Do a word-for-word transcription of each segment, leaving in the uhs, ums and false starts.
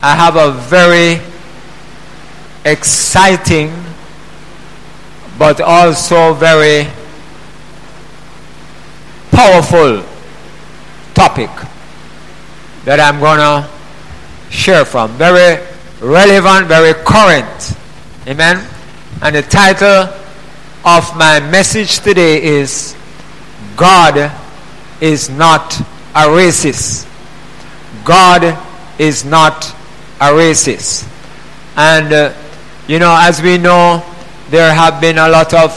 I have a very exciting but also very powerful topic that I'm going to share from. Very relevant, very current. Amen. And the title of my message today is God is not a racist. God is not a racist. And uh, you know, as we know, there have been a lot of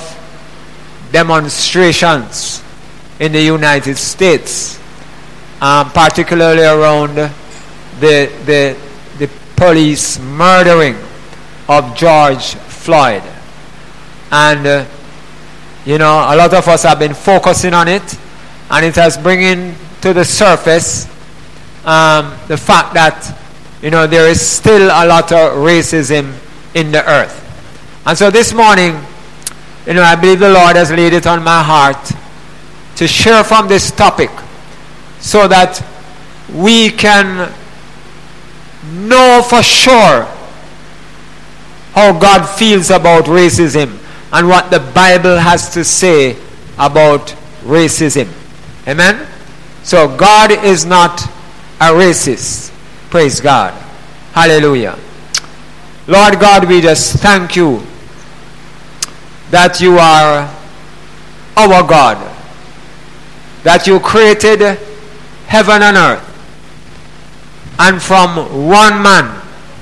demonstrations in the United States, um, particularly around the, the, the police murdering of George Floyd. And uh, you know, a lot of us have been focusing on it, and it has bringing to the surface um, the fact that, you know, there is still a lot of racism in the earth. And so this morning, you know, I believe the Lord has laid it on my heart to share from this topic so that we can know for sure how God feels about racism and what the Bible has to say about racism. Amen? So God is not a racist. Praise God. Hallelujah. Lord God, we just thank you that you are our God, that you created heaven and earth, and from one man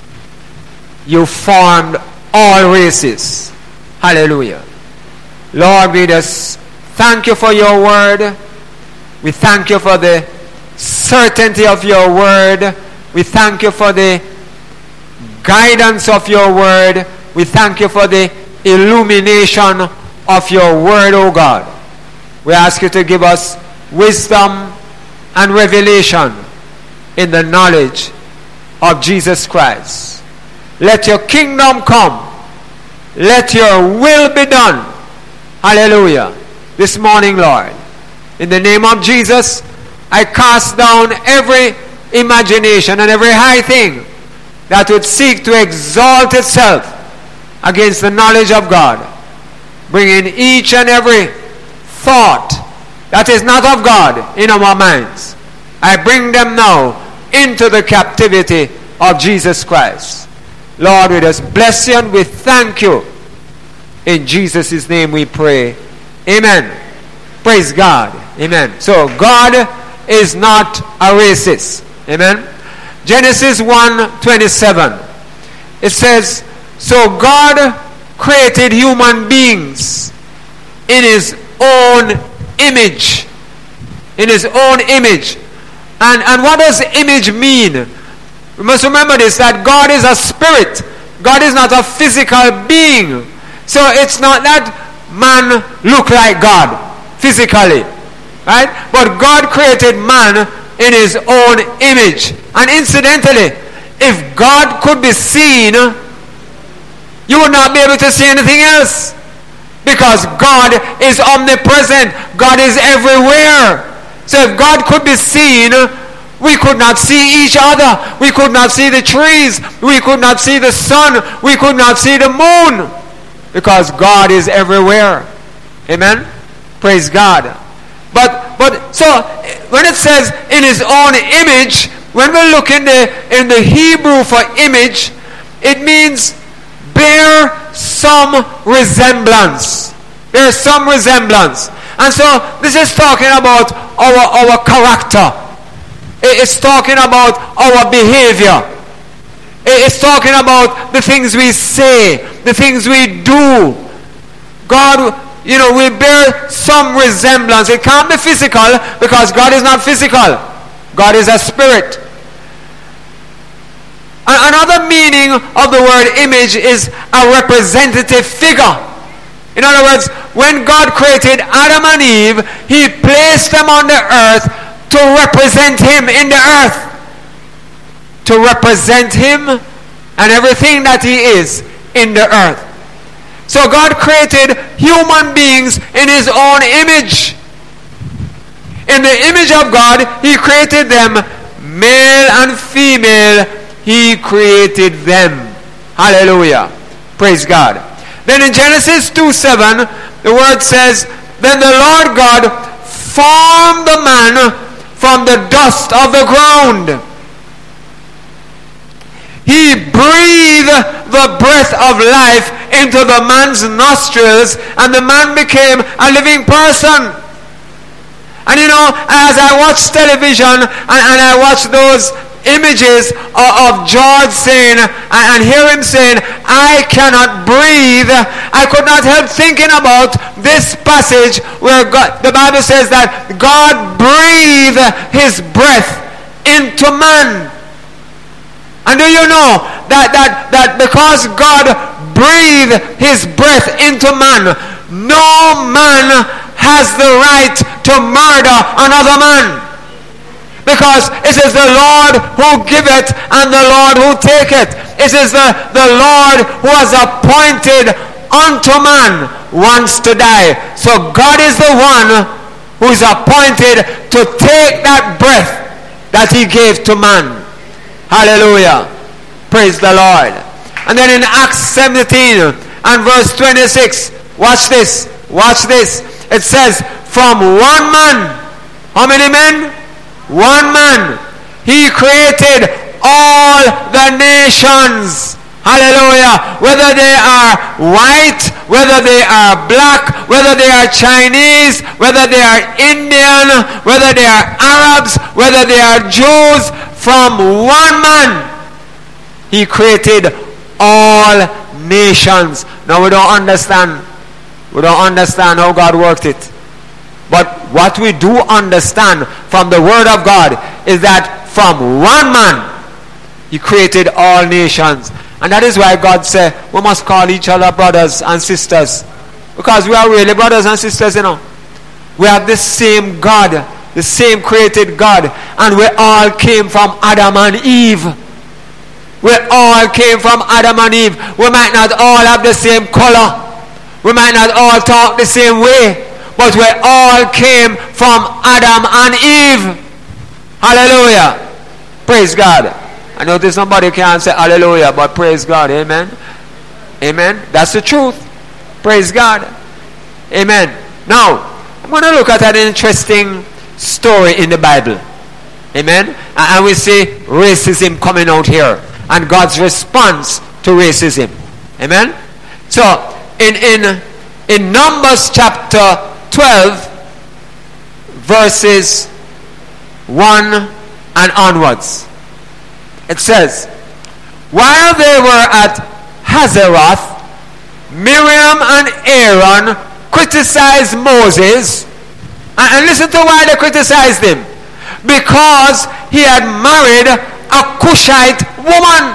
you formed all races. Hallelujah. Lord, we just thank you for your word. We thank you for the certainty of your word. We thank you for the guidance of your word. We thank you for the illumination of your word, O God. We ask you to give us wisdom and revelation in the knowledge of Jesus Christ. Let your kingdom come. Let your will be done. Hallelujah. This morning, Lord, in the name of Jesus, I cast down every imagination and every high thing that would seek to exalt itself against the knowledge of God, bringing each and every thought that is not of God in our minds. I bring them now into the captivity of Jesus Christ. Lord, we just bless you and we thank you. In Jesus' name we pray. Amen. Praise God. Amen. So God is not a racist. Amen. Genesis one twenty-seven. It says, so God created human beings in his own image. In his own image. And, and what does image mean? We must remember this, that God is a spirit. God is not a physical being. So it's not that man look like God physically. Right? But God created man in his own image. And incidentally, if God could be seen, you would not be able to see anything else. Because God is omnipresent. God is everywhere. So if God could be seen, we could not see each other. We could not see the trees. We could not see the sun. We could not see the moon. Because God is everywhere. Amen? Praise God. But but so when it says in his own image, when we look in the in the Hebrew for image, it means bear some resemblance. Bear some resemblance. And so this is talking about our our character. It's talking about our behavior. It's talking about the things we say, the things we do. God, you know, we bear some resemblance. It can't be physical because God is not physical. God is a spirit. Another meaning of the word image is a representative figure. In other words, when God created Adam and Eve, he placed them on the earth to represent him in the earth. To represent him and everything that he is in the earth. So God created human beings in his own image. In the image of God, he created them male and female he created them. Hallelujah. Praise God. Then in Genesis two seven, the word says, then the Lord God formed the man from the dust of the ground. He breathed the breath of life into the man's nostrils, and the man became a living person. And you know, as I watch television and, and I watch those images of, of George saying, and, and hear him saying, I cannot breathe, I could not help thinking about this passage where God, the Bible says that God breathed his breath into man. And do you know that, that, that because God breathed his breath into man, no man has the right to murder another man? Because it is the Lord who giveth and the Lord who taketh. It is the, the Lord who has appointed unto man once to die. So God is the one who is appointed to take that breath that he gave to man. Hallelujah. Praise the Lord. And then in Acts seventeen and verse twenty-six, watch this. Watch this. It says, from one man, how many men? One man. He created all the nations. Hallelujah. Whether they are white, whether they are black, whether they are Chinese, whether they are Indian, whether they are Arabs, whether they are Jews, from one man he created all nations. Now we don't understand. We don't understand how God worked it. But what we do understand from the word of God is that from one man he created all nations. And that is why God said we must call each other brothers and sisters. Because we are really brothers and sisters, you know. We have the same God, the same created God. And we all came from Adam and Eve. We all came from Adam and Eve. We might not all have the same color. We might not all talk the same way. But we all came from Adam and Eve. Hallelujah. Praise God. I know there's somebody can't say hallelujah, but praise God. Amen. Amen. That's the truth. Praise God. Amen. Now, I'm going to look at an interesting story in the Bible. Amen. And we see racism coming out here and God's response to racism. Amen. So, in in in Numbers chapter twelve, verses one and onwards, it says, while they were at Hazeroth, Miriam and Aaron criticized Moses. And, and listen to why they criticized him. Because he had married a Cushite woman.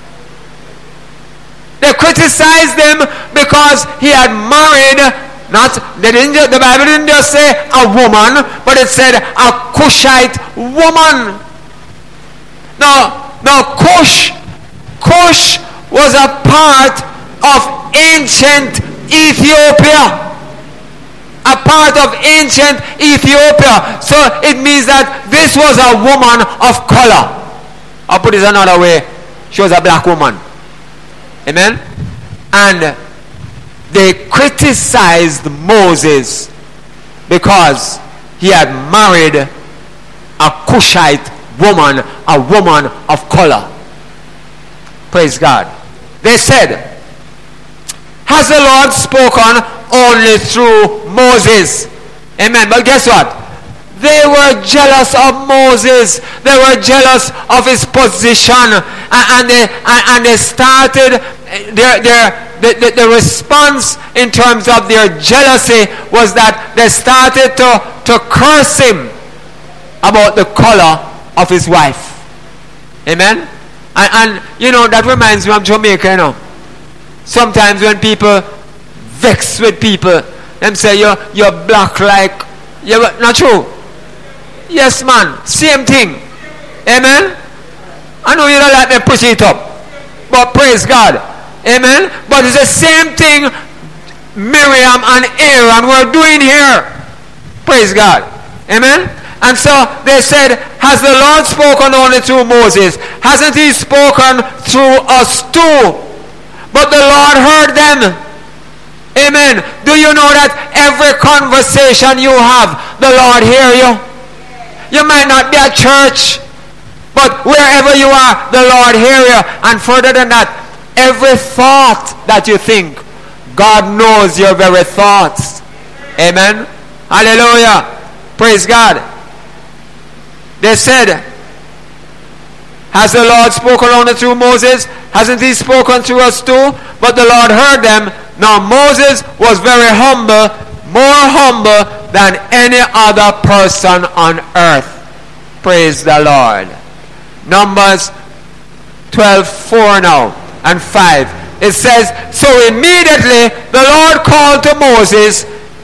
They criticized him because he had married, not, they didn't just, the Bible didn't just say a woman, but it said a Cushite woman. Now, now Cush, Cush was a part of ancient Ethiopia. A part of ancient Ethiopia. So it means that this was a woman of color. I'll put it another way. She was a black woman. Amen? And they criticized Moses because he had married a Cushite woman, a woman of color. Praise God. They said, has the Lord spoken only through Moses? Amen. But guess what? They were jealous of Moses. They were jealous of his position. And, and, they, and, and they started, their, their, the, the, the response in terms of their jealousy was that they started to, to curse him about the color of his wife. Amen. And, and you know, that reminds me of Jamaica, you know. Sometimes when people vex with people, them say you're, you're black like, you're not true. Yes, man, same thing. Amen. I know you don't like me push it up, but praise God. Amen. But it's the same thing Miriam and Aaron were doing here. Praise God. Amen. And so they said, has the Lord spoken only through Moses? Hasn't he spoken through us too? But the Lord heard them. Amen. Do you know that every conversation you have, the Lord hear you? You might not be at church, but wherever you are, the Lord hear you. And further than that, every thought that you think, God knows your very thoughts. Amen. Hallelujah. Praise God. They said, has the Lord spoken only through Moses? Hasn't he spoken through us too? But the Lord heard them. Now Moses was very humble, more humble than any other person on earth. Praise the Lord. Numbers twelve four now and five. It says, so immediately the Lord called to Moses,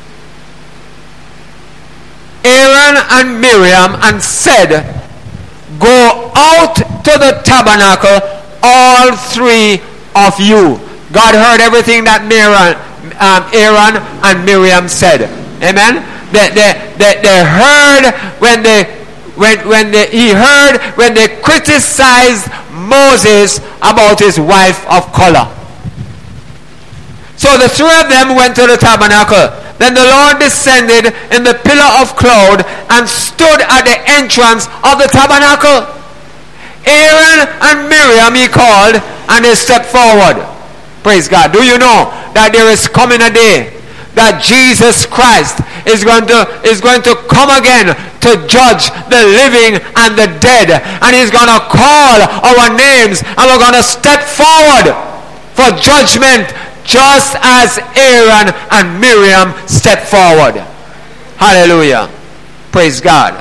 Aaron and Miriam, and said, go out to the tabernacle, all three of you. God heard everything that Miriam, um, Aaron and Miriam said. Amen. They, they, they, they heard when they when when they, he heard when they criticized Moses about his wife of color. So the three of them went to the tabernacle. Then the Lord descended in the pillar of cloud and stood at the entrance of the tabernacle. Aaron and Miriam he called, and they stepped forward. Praise God. Do you know that there is coming a day that Jesus Christ is going to is going to come again to judge the living and the dead, and he's going to call our names, and we're going to step forward for judgment, just as Aaron and Miriam stepped forward. Hallelujah. Praise God.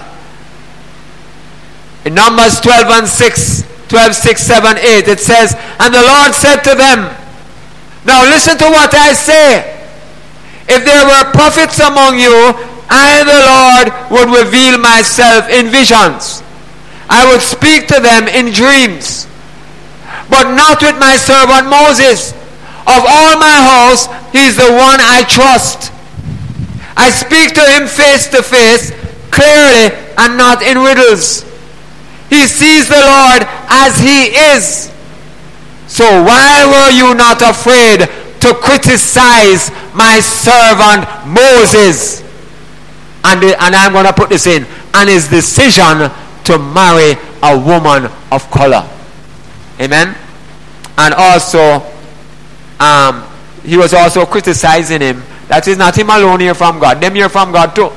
In Numbers twelve and six, twelve, six, seven, eight, it says, and the Lord said to them, now listen to what I say. If there were prophets among you, I, the Lord, would reveal myself in visions. I would speak to them in dreams, but not with my servant Moses. Of all my house, he is the one I trust. I speak to him face to face, clearly and not in riddles. He sees the Lord as he is. So why were you not afraid to criticize my servant Moses? And, the, and I'm going to put this in. And his decision to marry a woman of color. Amen. And also, um, he was also criticizing him. That is not him alone here from God. Them here from God too.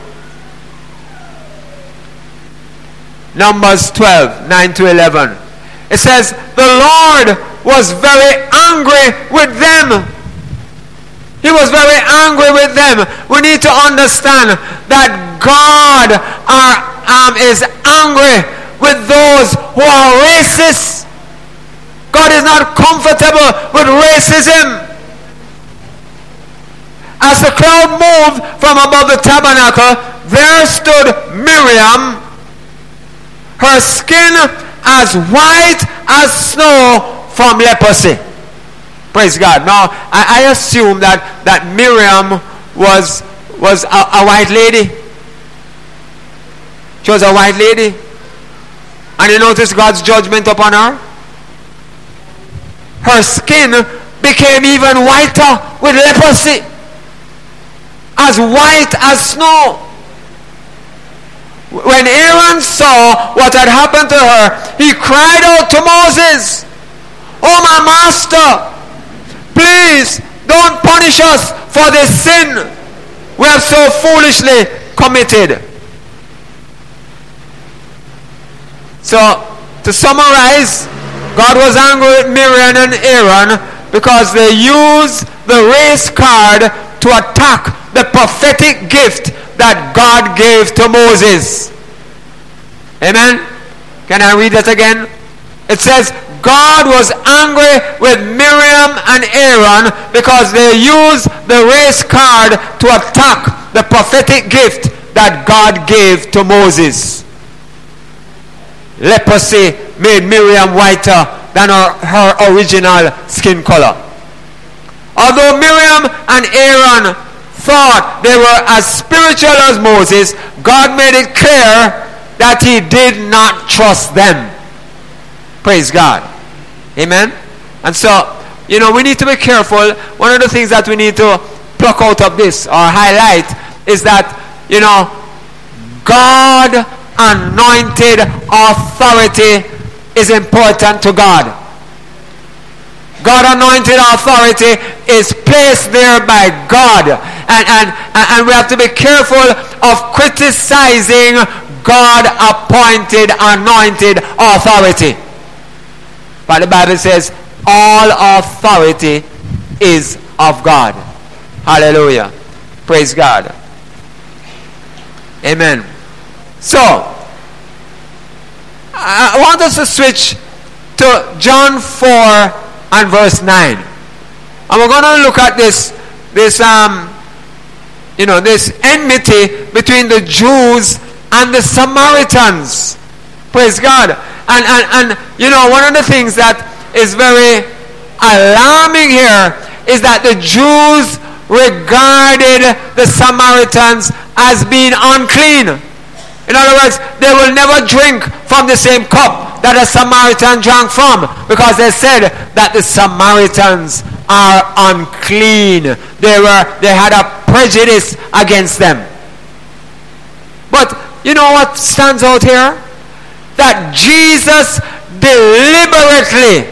Numbers twelve, nine to eleven. It says, the Lord was very angry with them. He was very angry with them. We need to understand that God are, um, is angry with those who are racist. God is not comfortable with racism. As the cloud moved from above the tabernacle, there stood Miriam, her skin as white as snow from leprosy. Praise God. Now, I, I assume that, that Miriam was, was a, a white lady. She was a white lady. And you notice God's judgment upon her? Her skin became even whiter with leprosy. As white as snow. When Aaron saw what had happened to her, he cried out to Moses, oh my master, please don't punish us for this sin we have so foolishly committed. So, to summarize, God was angry with Miriam and Aaron because they used the race card to attack the prophetic gift that God gave to Moses. Amen? Can I read that again? It says, God was angry with Miriam and Aaron because they used the race card to attack the prophetic gift that God gave to Moses. Leprosy made Miriam whiter than her, her original skin color. Although Miriam and Aaron thought they were as spiritual as Moses, God made it clear that he did not trust them. Praise God. Amen. And so, you know, we need to be careful. One of the things that we need to pluck out of this or highlight is that, you know, God anointed authority is important to God. God anointed authority is placed there by God. And, and, and we have to be careful of criticizing God appointed, anointed authority. But the Bible says all authority is of God. Hallelujah. Praise God. Amen. So, I want us to switch to John four and verse nine. And we're going to look at this, this, um, you know, this enmity between the Jews and the Samaritans. Praise God. And, and, and, you know, one of the things that is very alarming here is that the Jews regarded the Samaritans as being unclean. In other words, they will never drink from the same cup that a Samaritan drank from, because they said that the Samaritans are unclean. They were, they had a prejudice against them. But you know what stands out here? That Jesus deliberately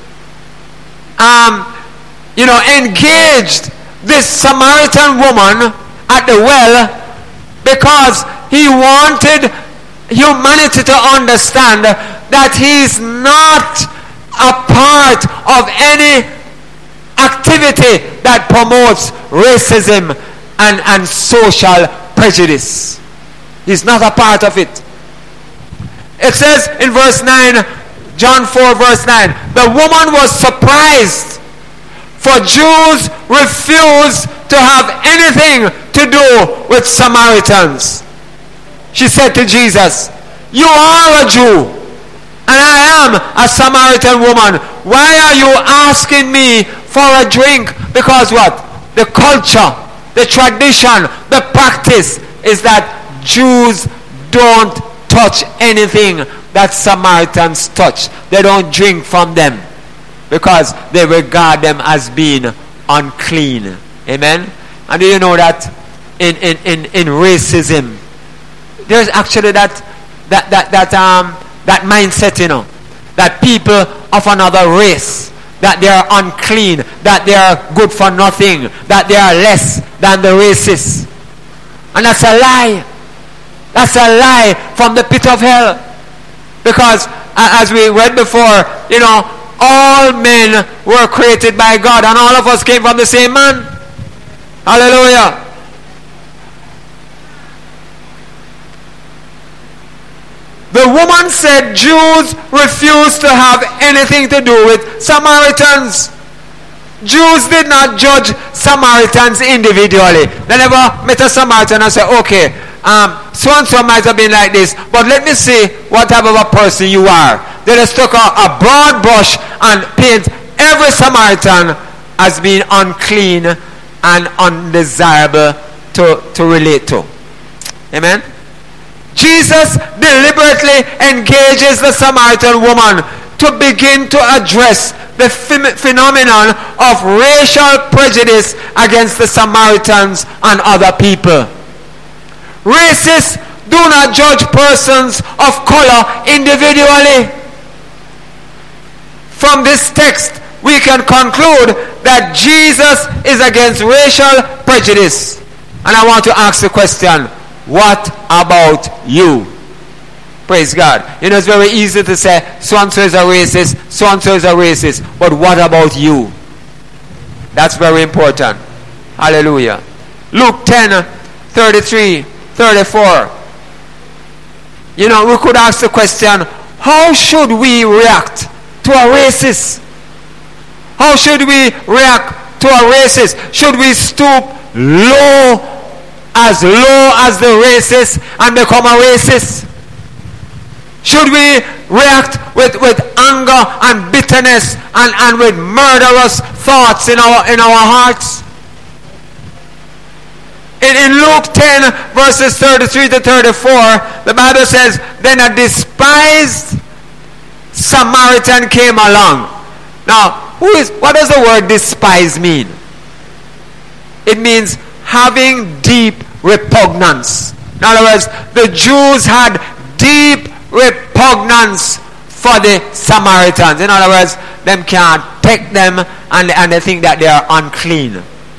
um, you know, engaged this Samaritan woman at the well because he wanted humanity to understand that he's not a part of any activity that promotes racism and, and social prejudice. He's not a part of it. It says in verse nine, John four verse nine, the woman was surprised, for Jews refused to have anything to do with Samaritans. She said to Jesus, you are a Jew, and I am a Samaritan woman. Why are you asking me for a drink? Because what? The culture, the tradition, the practice is that Jews don't touch anything that Samaritans touch. They don't drink from them because they regard them as being unclean. Amen? And do you know that in, in, in, in racism, there's actually that that that that um that mindset, you know, that people of another race, that they are unclean, that they are good for nothing, that they are less than the races. And that's a lie. That's a lie from the pit of hell. Because uh, as we read before, you know, all men were created by God, and all of us came from the same man. Hallelujah. The woman said Jews refused to have anything to do with Samaritans. Jews did not judge Samaritans individually. They never met a Samaritan and said, okay, um, so-and-so might have been like this, but let me see what type of a person you are. They just took a, a broad brush and paint every Samaritan as being unclean and undesirable to, to relate to. Amen? Jesus deliberately engages the Samaritan woman to begin to address the ph- phenomenon of racial prejudice against the Samaritans and other people. Racists do not judge persons of color individually. From this text, we can conclude that Jesus is against racial prejudice. And I want to ask the question, what about you? Praise God. You know, it's very easy to say, so-and-so is a racist, so-and-so is a racist. But what about you? That's very important. Hallelujah. Luke ten, thirty-three, thirty-four. You know, we could ask the question, how should we react to a racist? How should we react to a racist? Should we stoop low, as low as the racist, and become a racist? Should we react with, with anger and bitterness and, and with murderous thoughts in our in our hearts? In, in Luke ten, verses thirty-three to thirty-four, the Bible says, then a despised Samaritan came along. Now, who is? What does the word despise mean? It means having deep repugnance. In other words, the Jews had deep repugnance for the Samaritans. In other words, them can't take them and, and they think that they are unclean.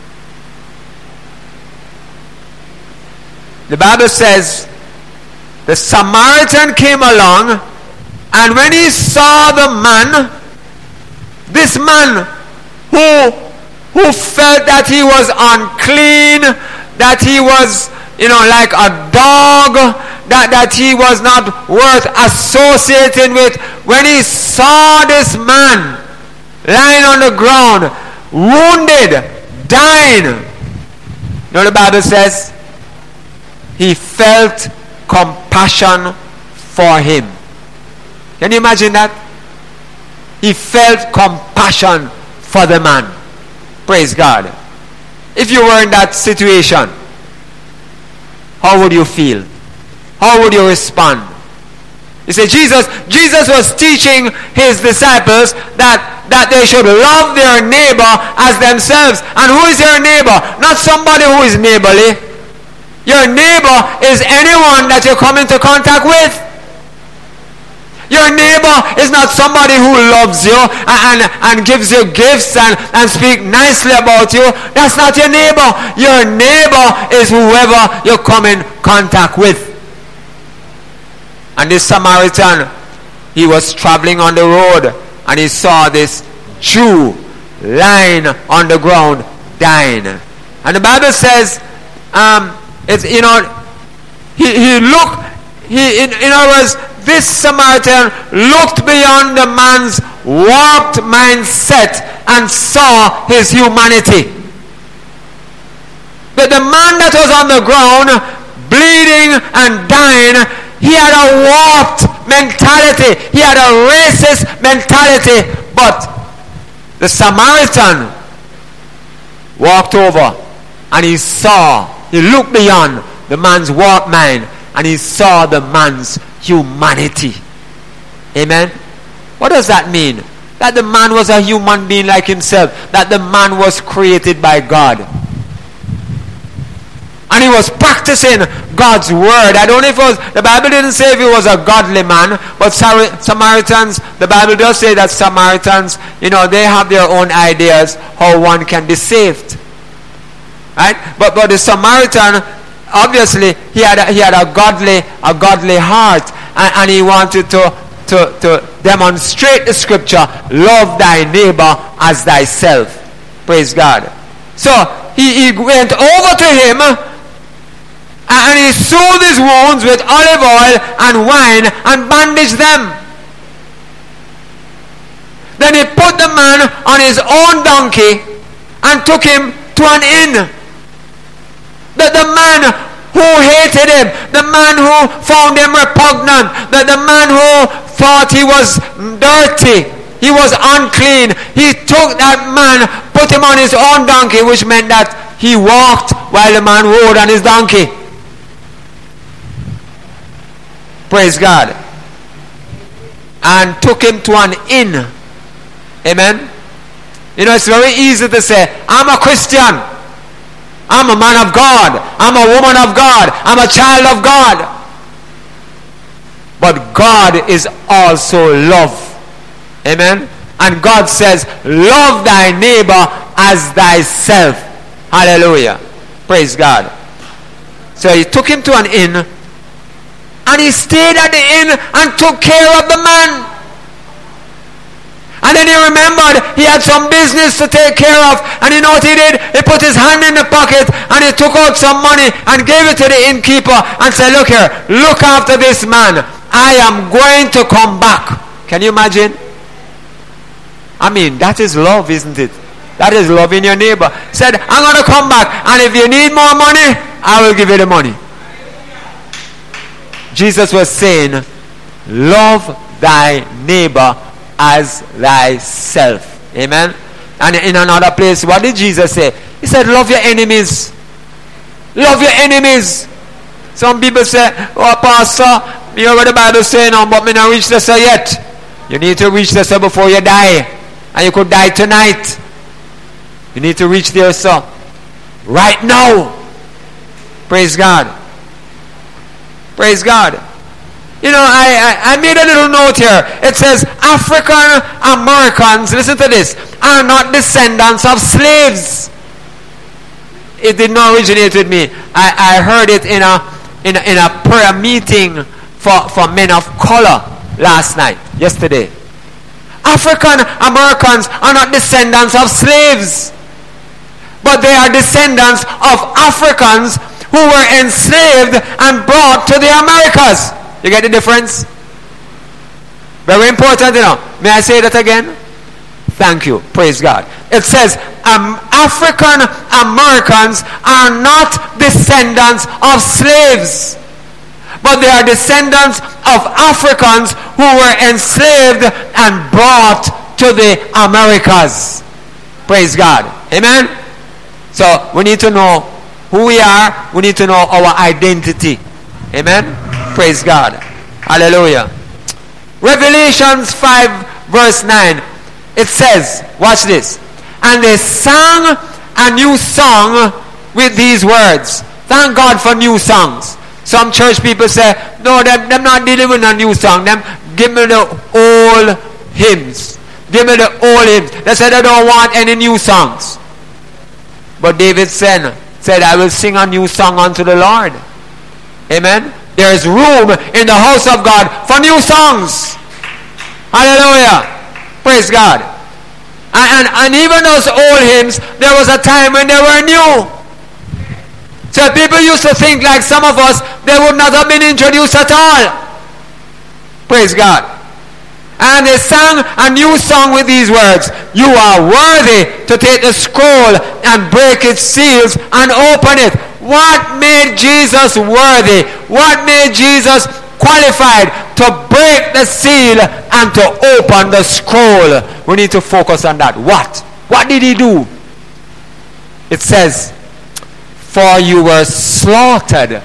The Bible says the Samaritan came along, and when he saw the man, this man who who felt that he was unclean, that he was, you know, like a dog, that, that he was not worth associating with, when he saw this man lying on the ground, wounded, dying, you know what the Bible says? He felt compassion for him. Can you imagine that? He felt compassion for the man. Praise God. If you were in that situation, how would you feel? How would you respond? You say, Jesus, Jesus was teaching his disciples that, that they should love their neighbor as themselves. And who is your neighbor? Not somebody who is neighborly. Your neighbor is anyone that you come into contact with. Your neighbor is not somebody who loves you and, and, and gives you gifts and, and speak nicely about you. That's not your neighbor. Your neighbor is whoever you come in contact with. And this Samaritan, he was traveling on the road and he saw this Jew lying on the ground dying. And the Bible says, um, it's, you know, he, he looked, he, in, in other words, this Samaritan looked beyond the man's warped mindset and saw his humanity. But the man that was on the ground, bleeding and dying, he had a warped mentality. He had a racist mentality. But the Samaritan walked over and he saw, he looked beyond the man's warped mind and he saw the man's humanity. Amen. What does that mean? That the man was a human being like himself. That the man was created by God. And he was practicing God's word. I don't know if it was, the Bible didn't say if he was a godly man, but Samaritans, the Bible does say that Samaritans, you know, they have their own ideas how one can be saved. Right? But but the Samaritan, obviously, he had a, he had a godly a godly heart, and, and he wanted to, to, to demonstrate the scripture, love thy neighbor as thyself. Praise God. So he, he went over to him and he soothed his wounds with olive oil and wine and bandaged them. Then he put the man on his own donkey and took him to an inn. The, the man who hated him, the man who found him repugnant, the, the man who thought he was dirty, he was unclean, he took that man, put him on his own donkey, which meant that he walked while the man rode on his donkey. Praise God. And took him to an inn. Amen. You know, it's very easy to say, I'm a Christian, I'm a man of God, I'm a woman of God, I'm a child of God. But God is also love. Amen. And God says, love thy neighbor as thyself. Hallelujah. Praise God. So he took him to an inn, and he stayed at the inn and took care of the man. And then he remembered he had some business to take care of. And you know what he did? He put his hand in the pocket and he took out some money and gave it to the innkeeper and said, look here, look after this man. I am going to come back. Can you imagine? I mean, that is love, isn't it? That is loving your neighbor. He said, I'm going to come back, and if you need more money, I will give you the money. Jesus was saying, love thy neighbor as thyself. Amen. And in another place, what did Jesus say? He said, love your enemies. Love your enemies. Some people say, oh, Pastor, you know what the Bible says now, but me not reach this yet. You need to reach this before you die. And you could die tonight. You need to reach there, sir. Right now. Praise God. Praise God. You know, I, I, I made a little note here. It says, African Americans, listen to this, are not descendants of slaves. It did not originate with me. I, I heard it in a, in a in a prayer meeting for, for men of color last night, yesterday. African Americans are not descendants of slaves, but they are descendants of Africans who were enslaved and brought to the Americas. You get the difference? Very important, you know. May I say that again? Thank you. Praise God. It says, um, African Americans are not descendants of slaves, but they are descendants of Africans who were enslaved and brought to the Americas. Praise God. Amen? So, we need to know who we are. We need to know our identity. Amen? Praise God. Hallelujah. Revelations five verse nine. It says, watch this. And they sang a new song with these words. Thank God for new songs. Some church people say, no, them, them not dealing with a new song. Them give me the old hymns. Give me the old hymns. They said they don't want any new songs. But David said, said, I will sing a new song unto the Lord. Amen. There is room in the house of God for new songs. Hallelujah. Praise God. And, and, and even those old hymns, there was a time when they were new. So people used to think like some of us, they would not have been introduced at all. Praise God. And they sang a new song with these words. You are worthy to take the scroll and break its seals and open it. What made Jesus worthy? What made Jesus qualified to break the seal and to open the scroll? We need to focus on that. What? What did he do? It says, for you were slaughtered,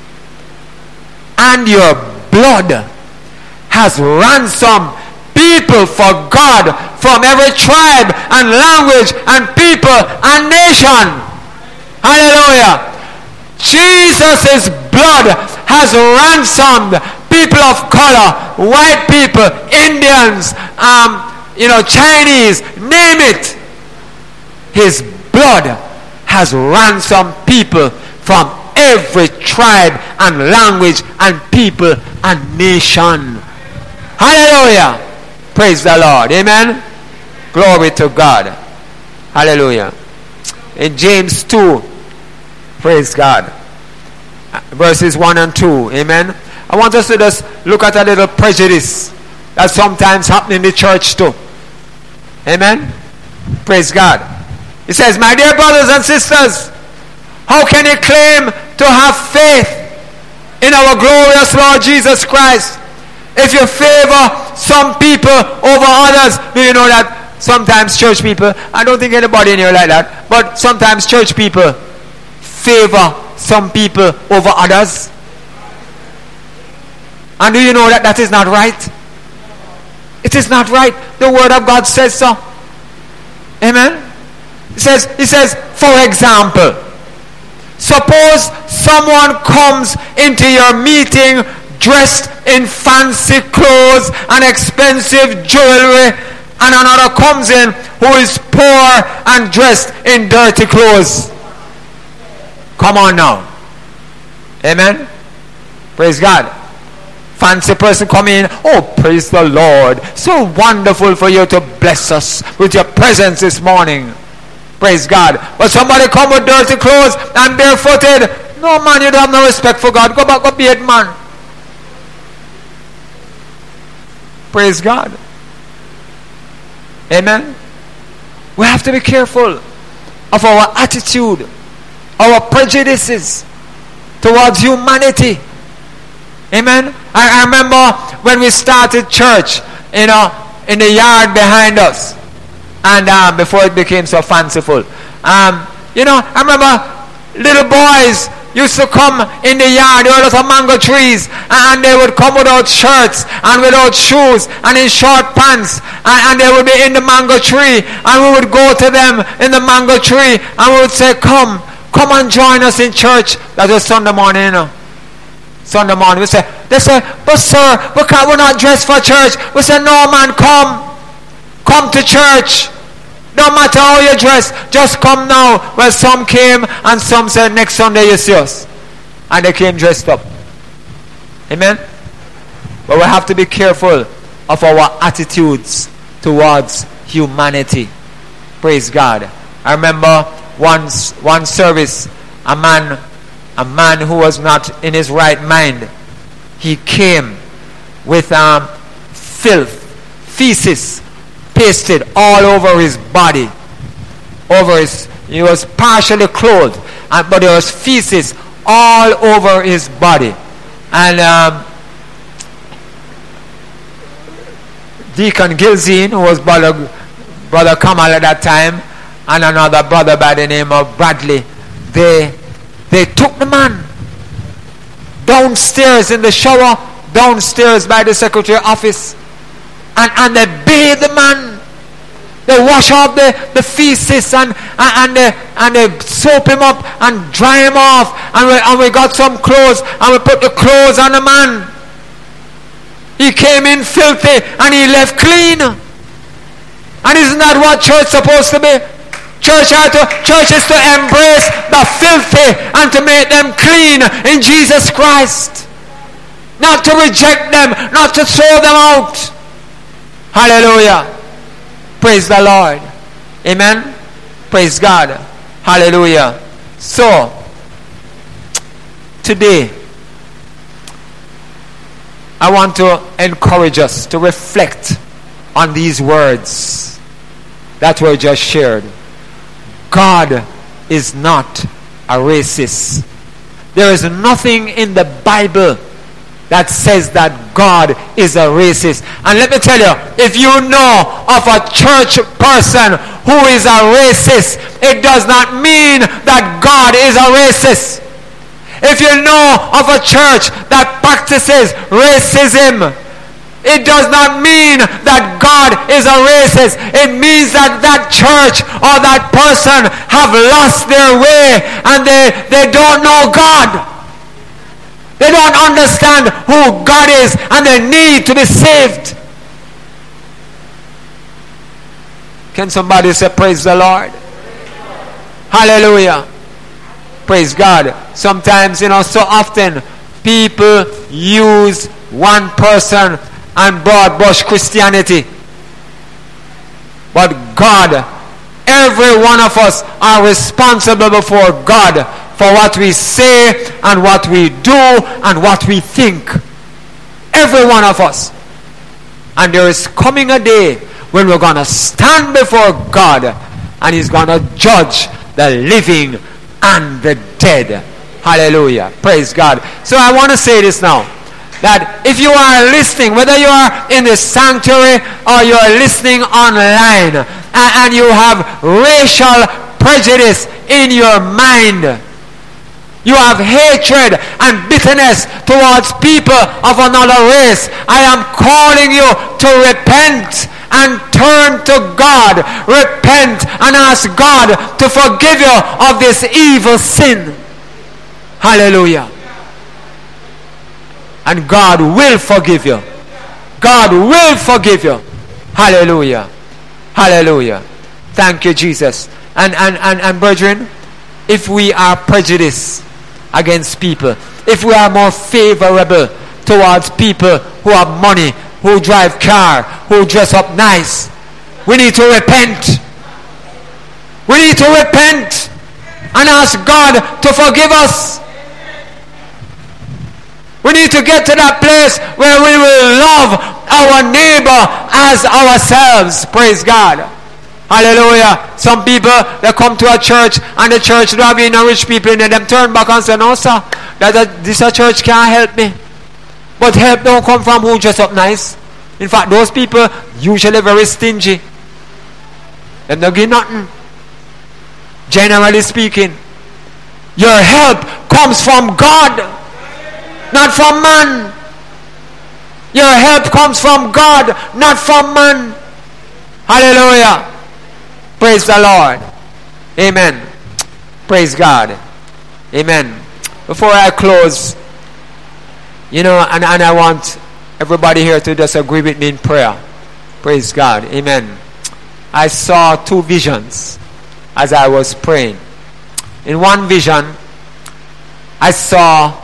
and your blood has ransomed people for God from every tribe and language and people and nation. Hallelujah. Jesus' blood has ransomed people of color, white people, Indians, um, you know, Chinese, name it. His blood has ransomed people from every tribe and language and people and nation. Hallelujah. Praise the Lord. Amen. Glory to God. Hallelujah. In James two, praise God, verses one and two. Amen. I want us to just look at a little prejudice that sometimes happens in the church too. Amen. Praise God. It says, my dear brothers and sisters, how can you claim to have faith in our glorious Lord Jesus Christ if you favor some people over others? Do you know that sometimes church people, I don't think anybody in here like that, but sometimes church people favor some people over others? And do you know that that is not right? It is not right. The word of God says so. Amen. It says, it says, for example, suppose someone comes into your meeting dressed in fancy clothes and expensive jewelry, and another comes in who is poor and dressed in dirty clothes. Come on now. Amen. Praise God. Fancy person come in. Oh, praise the Lord. So wonderful for you to bless us with your presence this morning. Praise God. But somebody come with dirty clothes and barefooted. No, man, you don't have no respect for God. Go back, go be a man. Praise God. Amen. We have to be careful of our attitude, our prejudices towards humanity. Amen. I, I remember when we started church, you know, in the yard behind us, and um, before it became so fanciful. Um, you know, I remember little boys used to come in the yard. There were a lot of mango trees, and they would come without shirts and without shoes and in short pants, and, and they would be in the mango tree, and we would go to them in the mango tree, and we would say, come, come and join us in church. That was Sunday morning, you know. Sunday morning. We say, they say, but sir, we can't, we're not dressed for church. We say, no man, come. Come to church. No matter how you dress, just come now. Well, some came and some said, next Sunday you see us. And they came dressed up. Amen? But we have to be careful of our attitudes towards humanity. Praise God. I remember once, one service, a man, a man who was not in his right mind, he came with um, filth, feces, pasted all over his body, over his, he was partially clothed, and, but there was feces all over his body. And um, Deacon Gilzine, who was brother, brother Kamal at that time, and another brother by the name of Bradley, they, they took the man downstairs in the shower, downstairs by the secretary office, And, and they bathe the man. They wash off the, the feces and, and, and, they, and they soap him up and dry him off. And we, and we got some clothes and we put the clothes on the man. He came in filthy and he left clean. And isn't that what church is supposed to be? Church, to, church is to embrace the filthy and to make them clean in Jesus Christ. Not to reject them, not to throw them out. Hallelujah. Praise the Lord. Amen. Praise God. Hallelujah. So, today, I want to encourage us to reflect on these words that were just shared. God is not a racist. There is nothing in the Bible that says that God is a racist. And let me tell you, if you know of a church person who is a racist, it does not mean that God is a racist. If you know of a church that practices racism, it does not mean that God is a racist. It means that that church or that person have lost their way and they, they don't know God. They don't understand who God is and they need to be saved. Can somebody say praise the Lord? Hallelujah. Praise God. Sometimes, you know, so often people use one person and broad brush Christianity. But God, every one of us are responsible before God for what we say and what we do and what we think. Every one of us. And there is coming a day when we're going to stand before God and He's going to judge the living and the dead. Hallelujah. Praise God. So I want to say this now. That if you are listening, whether you are in the sanctuary or you are listening online, and, and you have racial prejudice in your mind, you have hatred and bitterness towards people of another race, I am calling you to repent and turn to God. Repent and ask God to forgive you of this evil sin. Hallelujah. And God will forgive you. God will forgive you. Hallelujah. Hallelujah. Thank you, Jesus. And, and, and, and brethren, if we are prejudiced against people, if we are more favorable towards people who have money, who drive car, who dress up nice, we need to repent. We need to repent and ask God to forgive us. We need to get to that place where we will love our neighbor as ourselves. Praise God. Hallelujah. Some people, they come to a church and the church don't have no rich people in it. Them turn back and say, no sir, that, that this a church can't help me. But help don't come from who dress up nice. In fact, those people usually very stingy. They don't give nothing. Generally speaking, your help comes from God, not from man. Your help comes from God, not from man. Hallelujah. Praise the Lord. Amen. Praise God. Amen. Before I close, you know, and, and I want everybody here to just agree with me in prayer. Praise God. Amen. I saw two visions as I was praying. In one vision, I saw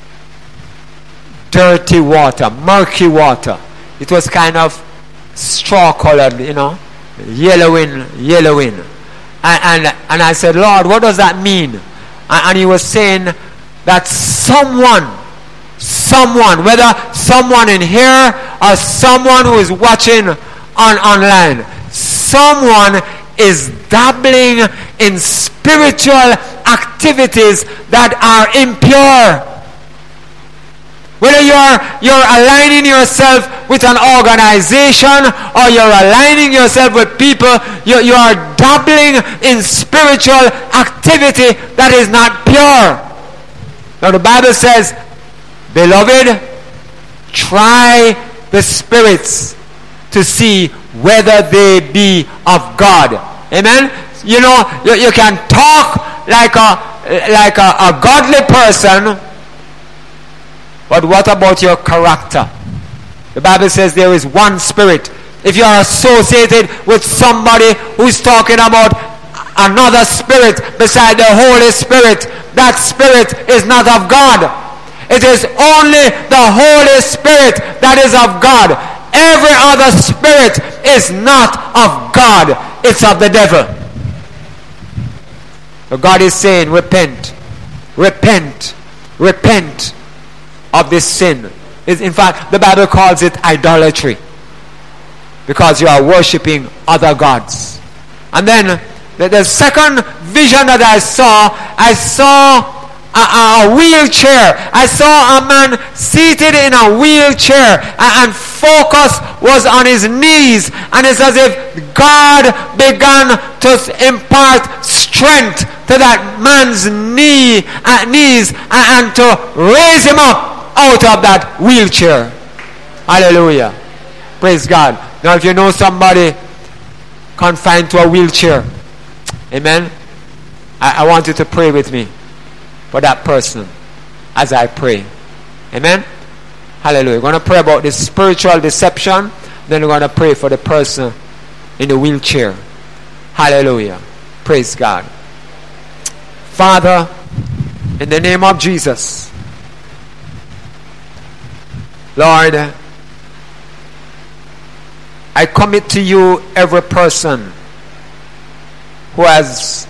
dirty water, murky water. It was kind of straw colored, you know, yellowing, yellowing. And, and, and I said, Lord, what does that mean? And, and he was saying that someone, someone, whether someone in here or someone who is watching on online, someone is dabbling in spiritual activities that are impure. Whether you're, you're aligning yourself with an organization or you're aligning yourself with people, you, you are dabbling in spiritual activity that is not pure. Now the Bible says, beloved, try the spirits to see whether they be of God. Amen? You know, you, you can talk like a, like a, a godly person, but what about your character? The Bible says there is one spirit. If you are associated with somebody who's talking about another spirit beside the Holy Spirit, that spirit is not of God. It is only the Holy Spirit that is of God. Every other spirit is not of God. It's of the devil. So God is saying, repent, repent, repent of this sin. In fact, the Bible calls it idolatry, because you are worshipping other gods. And then the, the second vision that I saw, I saw a, a wheelchair. I saw a man seated in a wheelchair, and, and focus was on his knees, and it's as if God began to impart strength to that man's knee, uh, knees and, and to raise him up out of that wheelchair. Hallelujah. Praise God. Now if you know somebody confined to a wheelchair, amen, I, I want you to pray with me for that person as I pray. Amen. Hallelujah. We're going to pray about this spiritual deception, then we're going to pray for the person in the wheelchair. Hallelujah. Praise God. Father, in the name of Jesus, Lord, I commit to you every person who has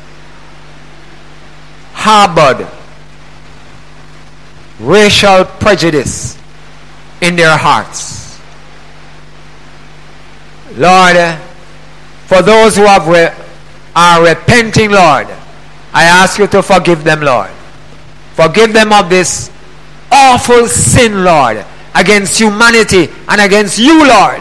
harbored racial prejudice in their hearts. Lord, for those who have re- are repenting, Lord, I ask you to forgive them, Lord. Forgive them of this awful sin, Lord, against humanity and against you, Lord.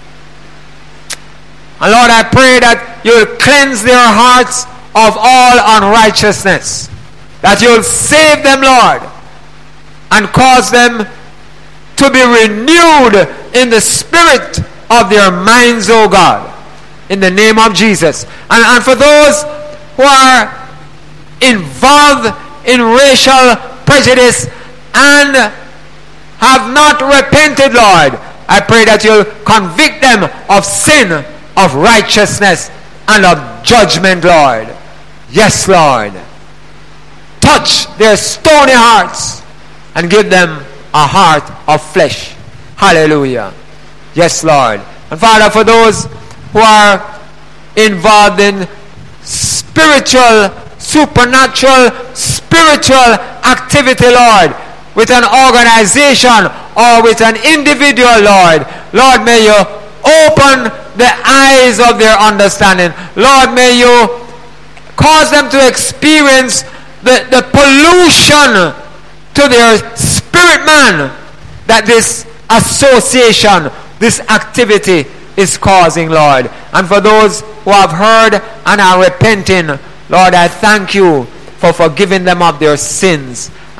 And Lord, I pray that you'll cleanse their hearts of all unrighteousness, that you'll save them, Lord, and cause them to be renewed in the spirit of their minds, oh God, in the name of Jesus. And, and for those who are involved in racial prejudice and have not repented, Lord, I pray that you'll convict them of sin, of righteousness, and of judgment, Lord. Yes, Lord. Touch their stony hearts and give them a heart of flesh. Hallelujah. Yes, Lord. And Father, for those who are involved in spiritual, supernatural, spiritual activity, Lord, with an organization or with an individual, Lord, Lord, may you open the eyes of their understanding. Lord, may you cause them to experience the, the pollution to their spirit man that this association, this activity is causing, Lord. And for those who have heard and are repenting, Lord, I thank you for forgiving them of their sins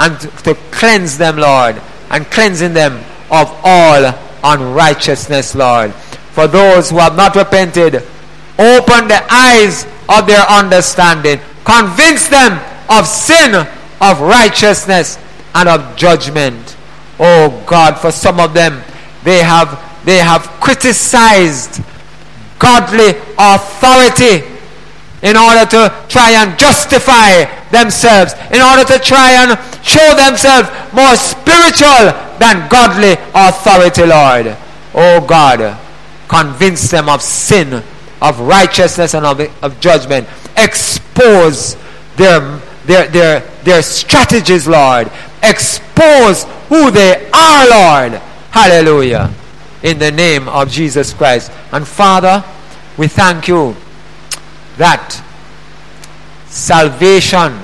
and to, to cleanse them, Lord, and cleansing them of all unrighteousness, Lord. For those who have not repented, open the eyes of their understanding. Convince them of sin, of righteousness, and of judgment. Oh God, for some of them, they have they have criticized godly authority in order to try and justify themselves, in order to try and show themselves more spiritual than godly authority, Lord. Oh God, convince them of sin, of righteousness, and of, of judgment. Expose their, their, their, their strategies, Lord. Expose who they are, Lord. Hallelujah. In the name of Jesus Christ. And Father, we thank you that salvation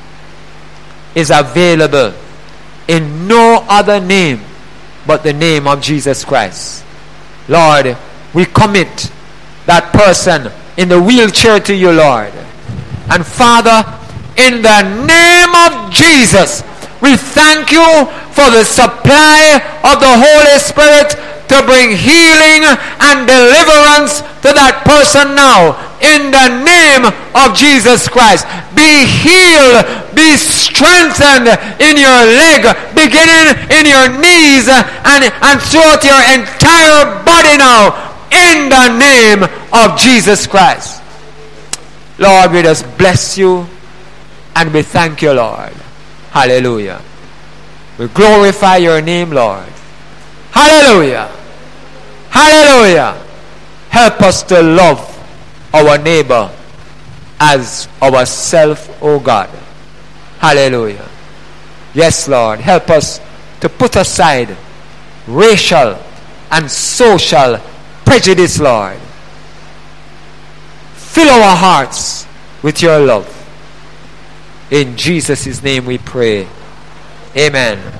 is available in no other name but the name of Jesus Christ. Lord, we commit that person in the wheelchair to you, Lord. And Father, in the name of Jesus, we thank you for the supply of the Holy Spirit to bring healing and deliverance to that person now. In the name of Jesus Christ, be healed, be strengthened in your leg, beginning in your knees and, and throughout your entire body now, in the name of Jesus Christ. Lord, we just bless you and we thank you, Lord. Hallelujah. We glorify your name, Lord. Hallelujah. Hallelujah. Help us to love our neighbor as ourselves, O God. Hallelujah. Yes, Lord. Help us to put aside racial and social prejudice, Lord. Fill our hearts with your love. In Jesus' name we pray. Amen.